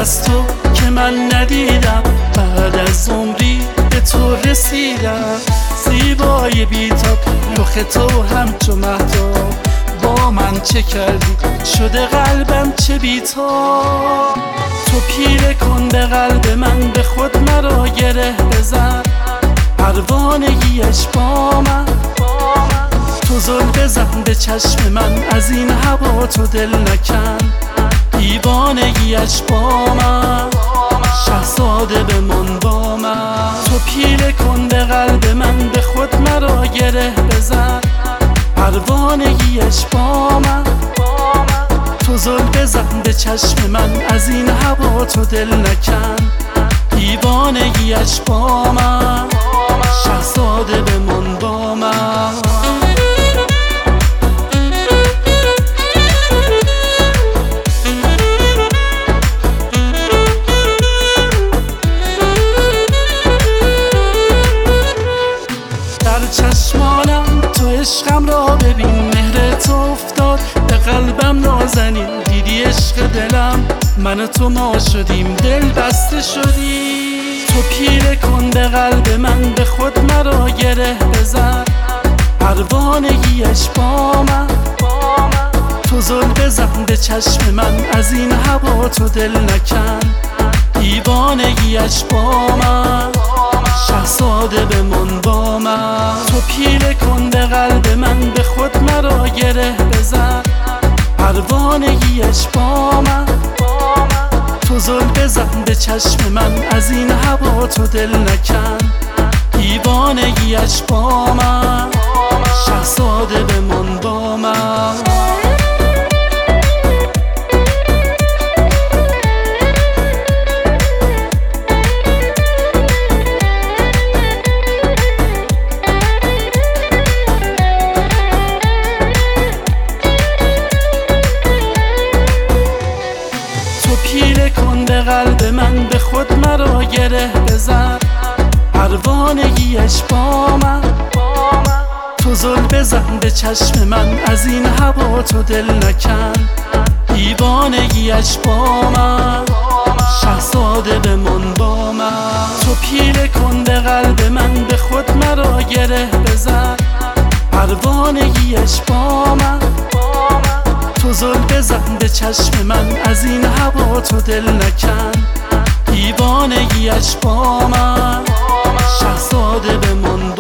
از تو که من ندیدم، بعد از عمری به تو رسیدم. زیبای بی‌تاب رخ تو همچو مهتاب، با من چه کردی شده قلبم چه بی‌تاب. تو پیله کن به قلب من، به خود مرا گره بزن، پروانگیش با من. تو زل بزن به چشم من، از این هوا تو دل نکن، دیوانگیش با من. شهزاده بمان با من. تو پیله کن به قلب من، به خود مرا گره بزن، پروانگیش با من. تو زل بزن به چشم من، از این هوا تو دل نکن، دیوانگیش با من. شهزاده بمان با من. چشمانم تو عشقم را ببین، مهر تو افتاد به قلبم نازنین. دیدی عشق دلم من تو ما شدیم، دل بسته شدی. تو پیله کن به قلب من، به خود مرا گره بزن، پروانگیش با من. تو زل بزن به چشم من، از این هوا تو دل نکن، دیوانگیش با من. شهزاده بمان با من. تو پیله کن به قلب من، به خود مرا گره بزن، پروانگیش با من. تو زل بزن به چشم من، از این هوا تو دل نکن، دیوانگیش با من. شهزاده بمان با من. پیله کن به قلب من، به خود مرا گره بزن، پروانگیش با من. تو زل بزن به چشم من، از این هوا تو دل نکن، دیوانگیش با من. شهزاده بمان با من. تو پیله کن به قلب من، به خود مرا گره بزن، پروانگیش با من. تو زل بزن به چشم من، از این هوا تو دل نکن، دیوانگیش با من. شهزاده بمان